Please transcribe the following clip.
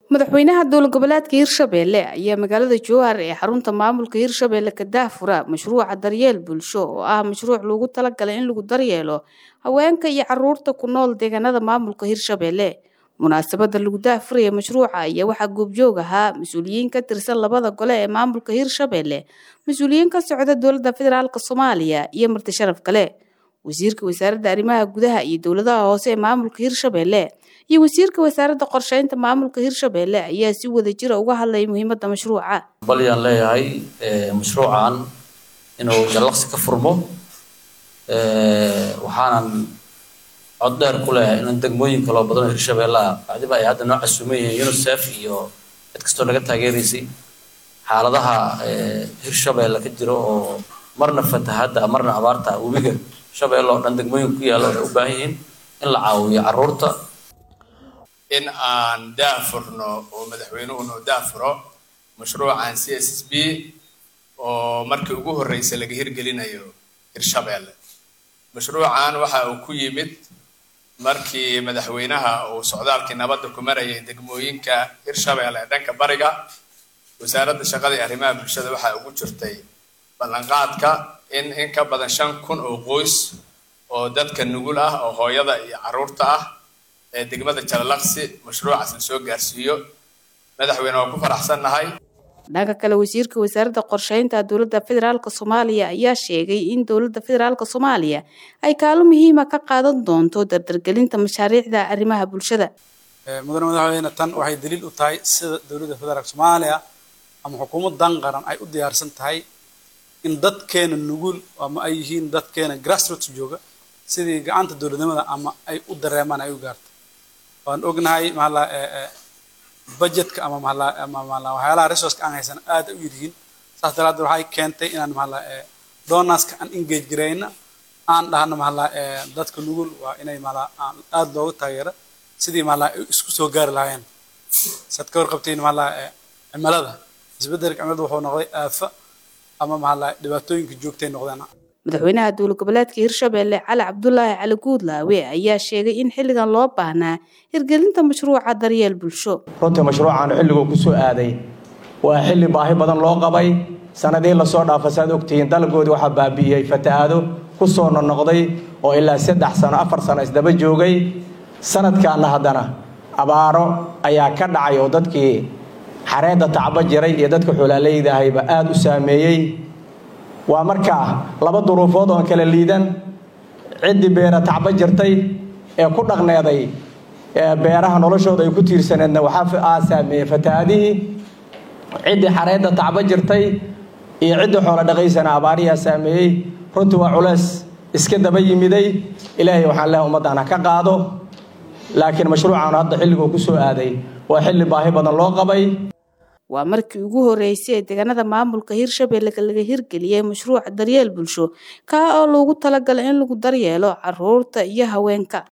madaxweynaha dowlad goboleedka Hirshabelle ayaa magaalada Jowhar ee xarunta maamulka Hirshabelle ka daafura mashruuca daryeel bulsho oo ah mashruuc loogu talagalay in lagu daryeelo haweenka iyo carruurta ku nool deegaanada maamulka Hirshabelle. Munaasabada lagu daafurayo mashruuca ayaa waxa goobjoog ahaa mas'uuliyiin ka tirsan labada gole ee maamulka Hirshabelle, mas'uuliyiin ka socda dowladda federaalka Soomaaliya iyo marti sharaf kale. wasiirka wasaaradda arrimaha gudaha iyo dowladaha hoose ee maamulka Hirshabelle iyo wasiirka wasaaradda qorsheynta maamulka Hirshabelle ayaa si wadajir ah uga hadlay muhiimadda mashruuca. Balyaan leeyahay mashruucan inuu jalaqsi ka furmo waxaanan cod dheer ku leeyahay in degmooyin kale oo badan Hirshabelle bacdiba ay hadda nooc casuumayeen UNICEF iyo cid kastoo laga taageerisay xaaladaha Hirshabelle ka jiro oo marna fatahaada marna abaarta webiga Shabeelle oo dhan degmooyin ku yaala oo u baahan yihiin in la caawiyo carruurta in aan daafurno oo madaxweynuhu daafuro mashruucan CSSB oo markii ugu horeysay laga hirgelinayo Hirshabelle. Mashruucan waxa uu ku yimid markii madaxweynaha uu socdaalkii nabadda ku marayay degmooyinka Hirshabelle dhanka bariga. wasaaradda shaqada iyo arrimaha bulshada waxa ugu jirtay ballanqaadka in ka badan 5,000 oo qoys oo dadka nugul ah oo hooyada iyo carruurta ah ee degmada Jalaqsi mashruucaas la soo gaarsiiyo. madaxweyne oo ku faraxsanahay. dhanka kale wasiirka wasaaradda qorsheynta dowladda federaalka Soomaaliya ayaa sheegay in dowladda federaalka Soomaaliya ay kaalmo muhiim ah ka qaadan doonto dardargelinta mashaariicda arrimaha bulshada. madaxweyne tan waxay daliil u tahay sida dowladda federaalka Soomaaliya ama xukuumaddan qaran ay u diyaarsan tahay in dadkeena nugul ama ay yihiin dadkeena grassroots jooga sidii gacanta dowladnimada ama ay u dareemaan ay u gaarto. waan ognahay budgetka ama waxyaalaha resource aan haysan aad u yihiin saas daraaddeed waxay keentay inaan donorska aan engage gareyna aan dhahno dadka nugul waa inay aad loogu taageero sidii isku soo gaari lahaayeen. sad ka warqabteen cimilada isbeddelka cimilada wuxuu noqday aafa ama dhibaatooyinka joogtay noqdaan. madaxweynaha dowlad goboleedka Hirshabelle Cali Cabdullaahi Cali Guudlaawe ayaa sheegay in xilligan loo baahnaa hirgelinta mashruuca daryeel bulsho. runtii mashruucan xilligu ku soo aaday waa xilli baahi badan loo qabay sanadii la soo dhaafay saad ogtihiin dalgoodii waxa baabi'iyay fatahaado ku soo noqday oo ilaa 3 sano 4 sano isdaba joogay. sanadkaana haddana abaaro ayaa ka dhacay oo dadkii xareedda tacba jiray iyo dadka xoolaaleyda ahayba aad u saameeyay. waa markaa laba duruufood oo kala liidan cidii beera tacba jirtay ee ku dhaqneeday beeraha noloshooda ay ku tiirsaneedna waxa saameeyay fatahaadihii. cidii xareedda tacba jirtay iyo cidii xoolo dhaqaysana abaariya saameeyay. runtii waa culays iska daba yimiday. ilaahay waxaan leeyahay ummadana ka qaado. laakiin mashruucan hadda xilligu ku soo aaday waa xilli baahi badan loo qabay. waa markii ugu horeysay ee deegaanada maamulka Hirshabelle laga hirgeliyay mashruuca daryeel bulsho ka oo loogu talagalay in lagu daryeelo carruurta iyo haweenka.